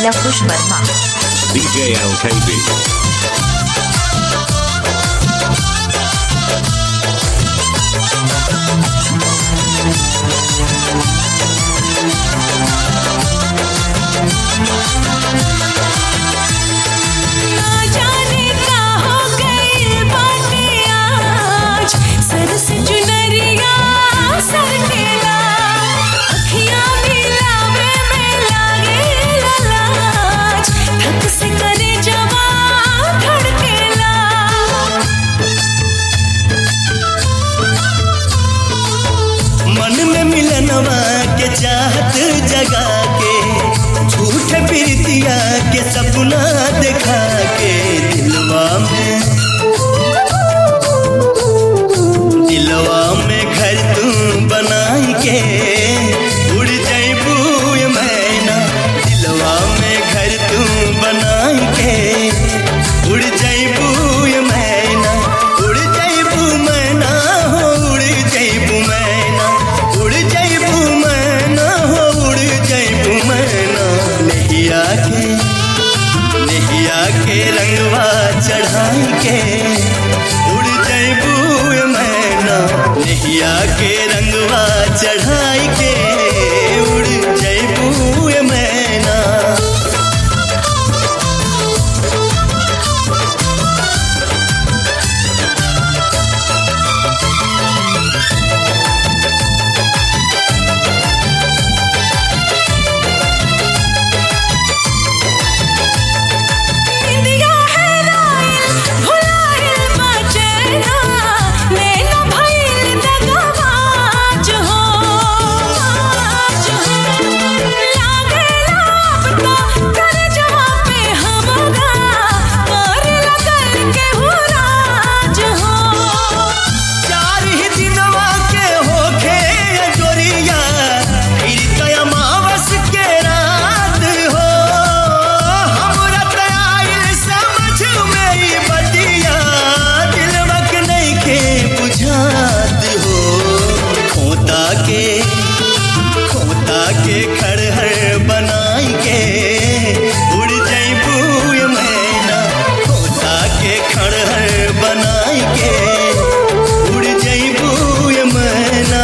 Lavkush Verma. DJ LKB. के चाहत जगा के झूठ प्रीतिया के सपना दिखा के दिलवा में घर तू बनाई के उड़ जाइबू मैना। दिलवा में घर तू बनाई के उड़ जाइबू मैना। उड़ जाइबू मैना हो उड़ जाइबू मैना। उड़ जाइबू मैना हो उड़ जाइबू मैना। नहिया के रंगवा चढ़ाई के उड़ जाइबू मैना। नहिया के रंगवा चढ़ाई के उड़ जाइबू मैना। खोता के खड़हर बनाई के उड़ जाइबू मैना। खोता के खड़हर बनाई के उड़ जाइबू मैना।